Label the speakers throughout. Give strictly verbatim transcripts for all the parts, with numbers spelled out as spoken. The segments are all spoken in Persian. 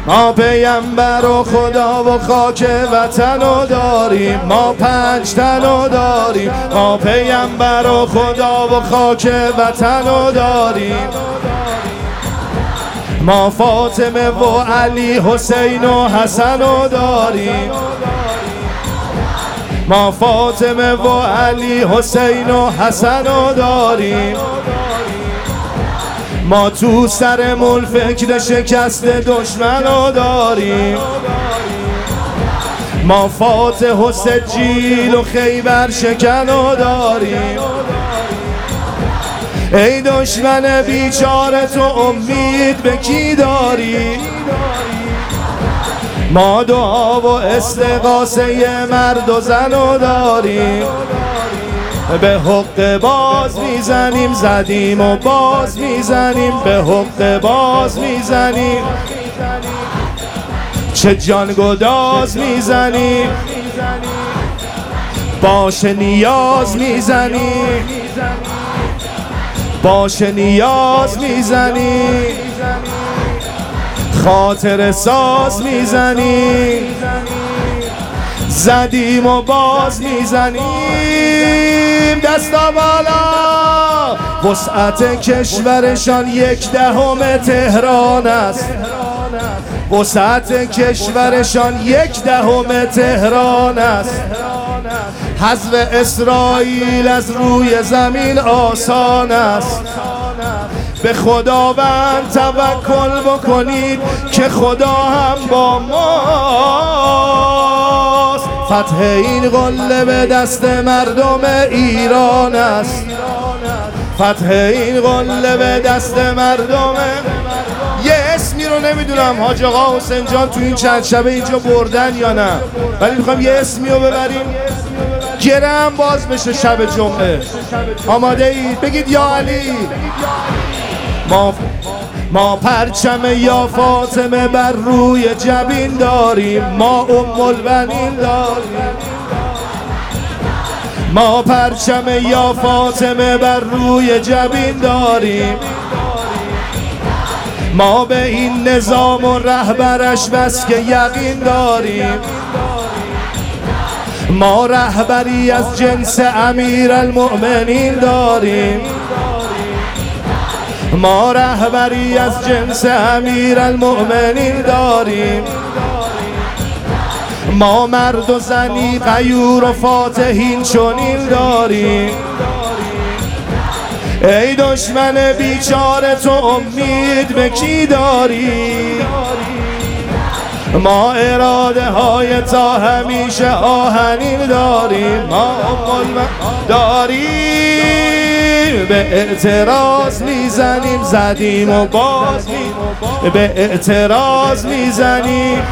Speaker 1: ما پیامبر و خدا و خاک وطن و داریم، ما پنج تن و داریم. ما پیامبر و خدا و خاک وطن و داریم. ما فاطمه و علی حسین و حسن و داریم. ما فاطمه و علی حسین و حسن و داریم. ما تو سرمون فکر شکست دشمن رو داریم. ما فاتح و سجیل و خیبر شکن رو داریم. ای دشمن بیچاره تو امید به کی داری؟ ما دعا و استغاثه مرد و زن رو داریم. به حق باز میزنیم، زدیم و باز میزنیم. به حق باز میزنیم، چه جان گداز میزنیم. باش نیاز میزنیم، باش نیاز میزنیم. خاطر ساز میزنیم، زدیم و باز میزنیم. دستا بالا، وسعت کشورشان یک دهم تهران است. وسعت کشورشان یک دهم تهران است. حذف اسرائیل از روی زمین آسان است. به خداوند توکل بکنید که خدا هم با ماست. فتح این قله به دست مردم ایران است. فتح این قله به دست مردم. یه اسمی رو نمیدونم حاج آقا حسین جان تو این چند شبه اینجا بردن یا نه، ولی میخوام یه اسمی رو ببریم گرم باز بشه شب جمعه. آماده اید؟ بگید یا علی. ما ما پرچم یا فاطمه بر روی جبین داریم. ما ام البنین داریم. ما پرچم یا فاطمه بر روی جبین داریم. ما به این نظام و رهبرش بس که یقین داریم. ما رهبری از جنس امیرالمؤمنین داریم. ما رهبری از جنس امیرالمؤمنین داریم. ما مرد و زنی غیور و فاتحین چنین داریم. ای دشمن بیچاره تو امید به کی داری؟ ما اراده های تا همیشه آهنین داریم. ما ام داریم. به اعتراض میزنیم، زدیم و باز میزنیم. به اعتراض میزنیم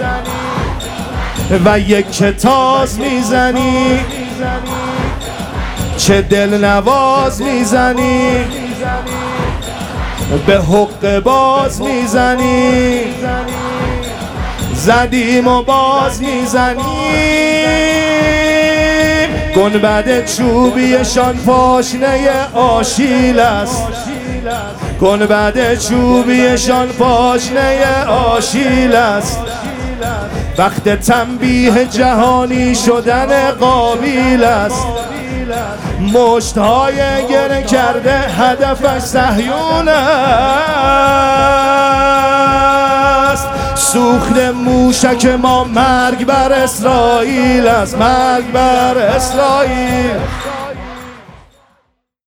Speaker 1: و یک کتاز میزنیم. چه دل نواز میزنیم. به حق باز میزنیم، زدیم و باز میزنیم. گنبد چوبیشان پاشنه آشیل است. گنبد چوبیشان پاشنه آشیل است. وقت تنبیه جهانی شدن قابیل است. مشت‌های گره کرده هدفش صهیون است. سوخت موشک ما مرگ بر اسرائیل است. مرگ بر اسرائیل.